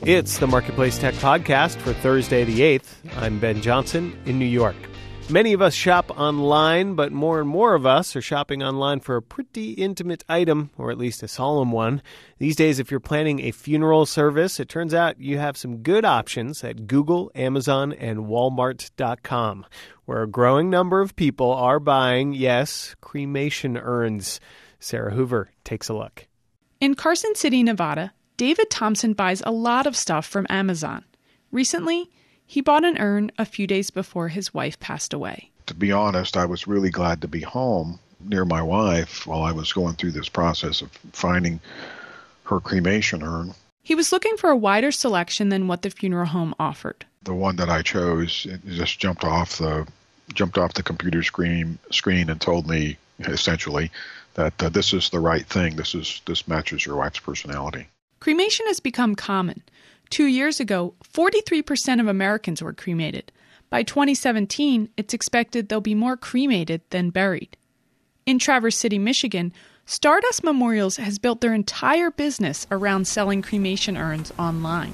It's the Marketplace Tech Podcast for Thursday the 8th. I'm Ben Johnson in New York. Many of us shop online, but more and more of us are shopping online for a pretty intimate item, or at least a solemn one. These days, if you're planning a funeral service, it turns out you have some good options at Google, Amazon, and Walmart.com, where a growing number of people are buying, yes, cremation urns. Sarah Hoover takes a look. In Carson City, Nevada, David Thompson buys a lot of stuff from Amazon. Recently, he bought an urn a few days before his wife passed away. To be honest, I was really glad to be home near my wife while I was going through this process of finding her cremation urn. He was looking for a wider selection than what the funeral home offered. The one that I chose, it just jumped off the computer screen and told me essentially that this is the right thing. This matches your wife's personality. Cremation has become common. 2 years ago, 43% of Americans were cremated. By 2017, it's expected there'll be more cremated than buried. In Traverse City, Michigan, Stardust Memorials has built their entire business around selling cremation urns online.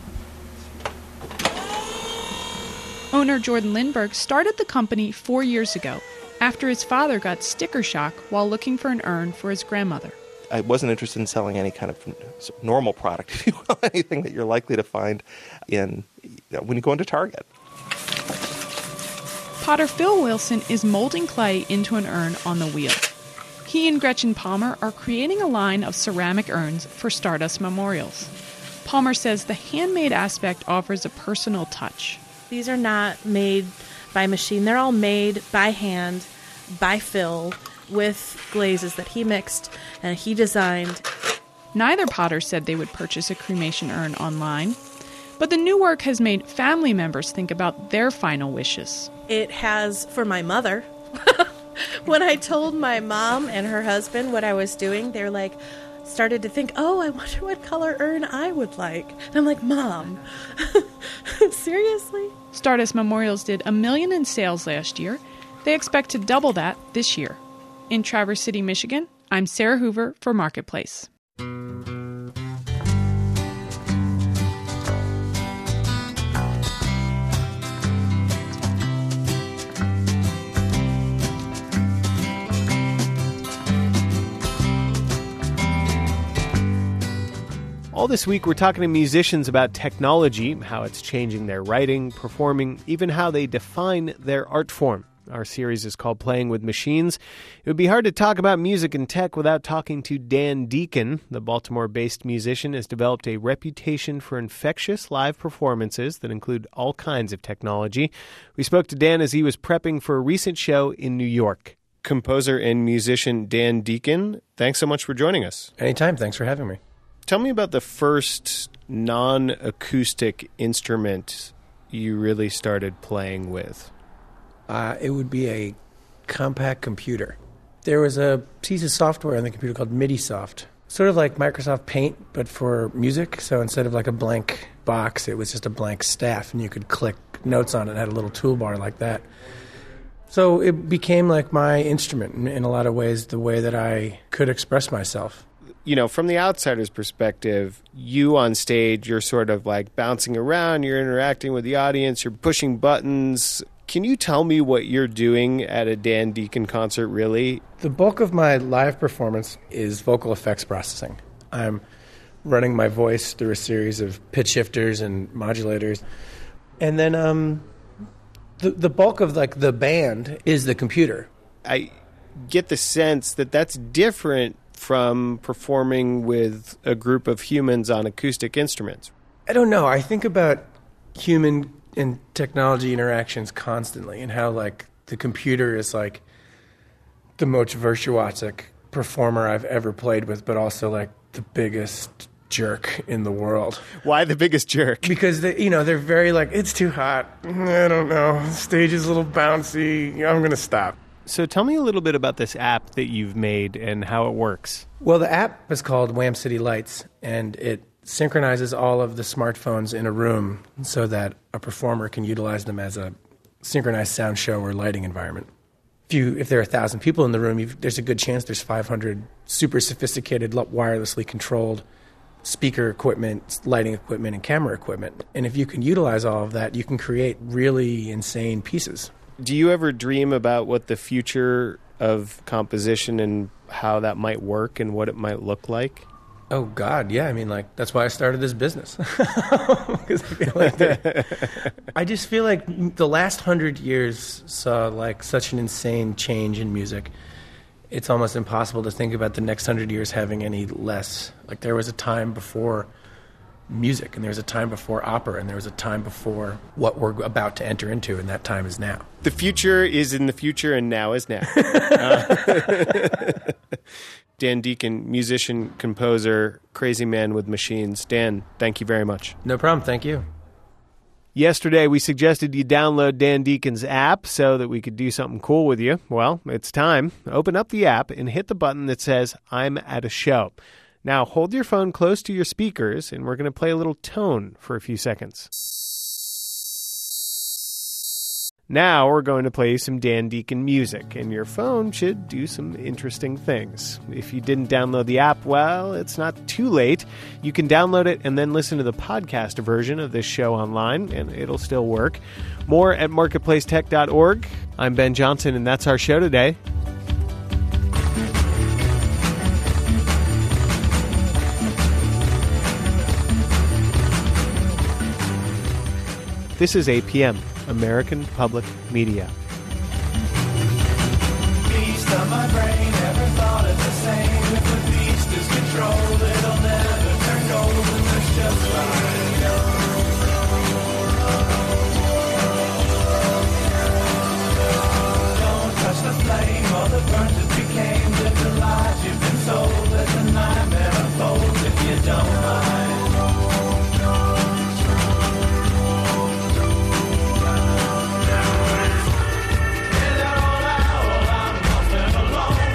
Owner Jordan Lindbergh started the company 4 years ago after his father got sticker shock while looking for an urn for his grandmother. I wasn't interested in selling any kind of normal product, if you will, anything that you're likely to find when you go into Target. Potter Phil Wilson is molding clay into an urn on the wheel. He and Gretchen Palmer are creating a line of ceramic urns for Stardust Memorials. Palmer says the handmade aspect offers a personal touch. These are not made by machine. They're all made by hand, by Phil, with glazes that he mixed and he designed. Neither Potter said they would purchase a cremation urn online, but the new work has made family members think about their final wishes. It has for my mother. When I told my mom and her husband what I was doing, they're started to think, oh, I wonder what color urn I would like. And I'm like, Mom, seriously? Stardust Memorials did $1 million in sales last year. They expect to double that this year. In Traverse City, Michigan, I'm Sarah Hoover for Marketplace. All this week, we're talking to musicians about technology, how it's changing their writing, performing, even how they define their art form. Our series is called Playing with Machines. It would be hard to talk about music and tech without talking to Dan Deacon. The Baltimore-based musician has developed a reputation for infectious live performances that include all kinds of technology. We spoke to Dan as he was prepping for a recent show in New York. Composer and musician Dan Deacon, thanks so much for joining us. Anytime. Thanks for having me. Tell me about the first non-acoustic instrument you really started playing with. It would be a compact computer. There was a piece of software on the computer called MIDIsoft, sort of like Microsoft Paint, but for music. So instead of like a blank box, it was just a blank staff, and you could click notes on it and had a little toolbar like that. So it became like my instrument in a lot of ways, the way that I could express myself. You know, from the outsider's perspective, you on stage, you're sort of like bouncing around, you're interacting with the audience, you're pushing buttons. Can you tell me what you're doing at a Dan Deacon concert, really? The bulk of my live performance is vocal effects processing. I'm running my voice through a series of pitch shifters and modulators. And then the bulk of like the band is the computer. I get the sense that that's different from performing with a group of humans on acoustic instruments. I don't know. I think about human and technology interactions constantly and how like the computer is like the most virtuosic performer I've ever played with, but also like the biggest jerk in the world. Why the biggest jerk? Because they're very like, it's too hot. I don't know. The stage is a little bouncy. I'm going to stop. So tell me a little bit about this app that you've made and how it works. Well, the app is called Wham City Lights, and it synchronizes all of the smartphones in a room so that a performer can utilize them as a synchronized sound show or lighting environment. If there are 1,000 people in the room, there's a good chance there's 500 super sophisticated, wirelessly controlled speaker equipment, lighting equipment, and camera equipment. And if you can utilize all of that, you can create really insane pieces. Do you ever dream about what the future of composition and how that might work and what it might look like? Oh, God, yeah. I mean, like, that's why I started this business. Because I just feel like the last 100 years saw, like, such an insane change in music. It's almost impossible to think about the next 100 years having any less. Like, there was a time before music, and there was a time before opera, and there was a time before what we're about to enter into, and that time is now. The future is in the future, and now is now. Dan Deacon, musician, composer, crazy man with machines. Dan, thank you very much. No problem. Thank you. Yesterday, we suggested you download Dan Deacon's app so that we could do something cool with you. Well, it's time. Open up the app and hit the button that says, I'm at a show. Now, hold your phone close to your speakers, and we're going to play a little tone for a few seconds. Now we're going to play some Dan Deacon music, and your phone should do some interesting things. If you didn't download the app, well, it's not too late. You can download it and then listen to the podcast version of this show online, and it'll still work. More at marketplacetech.org. I'm Ben Johnson, and that's our show today. This is APM, American Public Media. Beast of my brain, never thought it the same. If the beast is controlled, it'll never turn gold, and that's just fine. Don't touch the flame or the burnt it became. Live the lies you've been sold as a nightmare unfolds if you don't mind. Alone.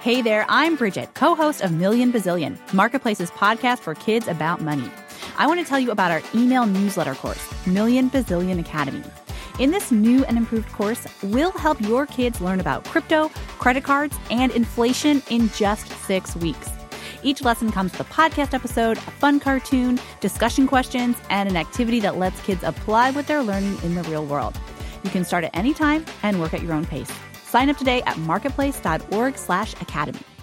Hey there, I'm Bridget, co-host of Million Bazillion, Marketplace's podcast for kids about money. I want to tell you about our email newsletter course, Million Bazillion Academy. In this new and improved course, we'll help your kids learn about crypto, credit cards, and inflation in just 6 weeks. Each lesson comes with a podcast episode, a fun cartoon, discussion questions, and an activity that lets kids apply what they're learning in the real world. You can start at any time and work at your own pace. Sign up today at marketplace.org/academy.